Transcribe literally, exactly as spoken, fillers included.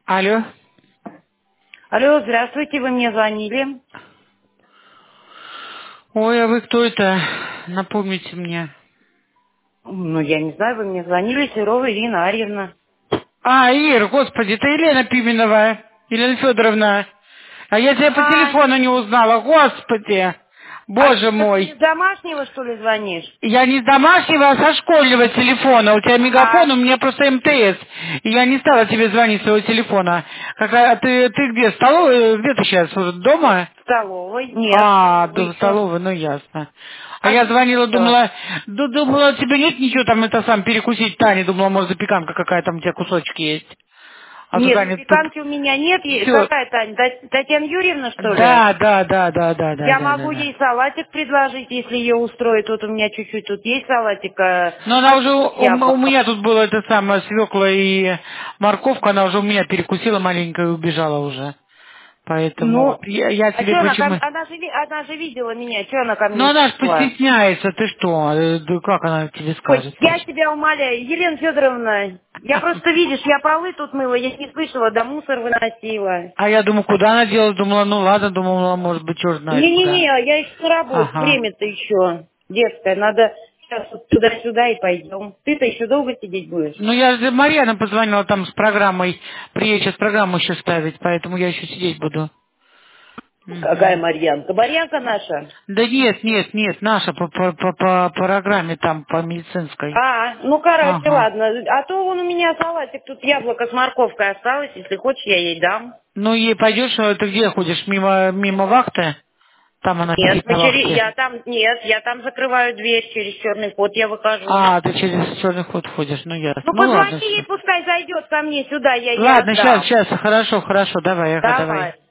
Алло. Алло, здравствуйте, вы мне звонили. Ой, а вы кто это? Напомните мне. Ну, я не знаю, вы мне звонили, Серова Ирина Арьевна. А, Ир, господи, это Елена Пименова. Елена Федоровна. А я тебя по А, телефону не узнала, господи. а Боже что, ты не мой. с домашнего, что ли, звонишь? Я не с домашнего, а со школьного телефона. У тебя мегафон, Ага, у меня просто МТС. И я не стала тебе звонить с своего телефона. Какая, ты, ты где, в столовой? Где ты сейчас? Дома? в столовой. Нет, в А, столовой до еще. столовой, ну ясно. А А я что звонила, случилось? думала, ду- думала, тебе нет ничего там это сам перекусить, Таня, думала, может, запеканка какая там у тебя кусочки есть. А тут Нет, Таня тут запеканки у меня нет. Е- все. Какая Таня? Та- Татьяна Юрьевна, что ли? Да, да, да, да, да, да, Я да, да, могу да. ей салатик предложить, если ее устроит. Вот у меня чуть-чуть тут есть салатик э, Но она уже, у, с у меня яблоком. тут было это самое, свекла и морковка, она уже у меня перекусила маленько и убежала уже. Поэтому Ну, я, я а тебе что она ко м- почему... она же, ви- она же видела меня, что она ко Ну, мне она ж пришла? постесняется, ты что, э, да как она тебе Ой, скажет? я тебя умоляю, Елена Федоровна, я просто, видишь, я полы тут мыла, я не слышала, да мусор выносила. А я думаю, куда она делась? Думала, ну ладно, думала, может быть, черт знает Не-не-не, куда. я еще на работе, Ага. время-то еще детское, надо сейчас вот туда-сюда и пойдем. Ты-то еще долго сидеть будешь? Ну, я же Марьяна позвонила там с программой, приедет сейчас программу еще ставить, поэтому я еще сидеть буду. Какая Мгм. Марьянка? Марьянка наша? Да нет, нет, нет, наша по, по, по, по программе там, по медицинской. А, ну короче, Ага. ладно. А то он у меня салатик, тут яблоко с морковкой осталось, если хочешь, я ей дам. Ну, ей пойдешь, а ты где ходишь, мимо, мимо вахты? Там она Нет, сидит мы на через... вахте. я там, нет, я там закрываю дверь, через черный ход я выхожу. А, ты через черный ход ходишь, ну ясно. Ну, Ну ладно, позвони ей, все. пускай зайдет ко мне сюда, я ей Ладно, сейчас, отдам. сейчас, хорошо, хорошо, давай, ага, давай. Давай.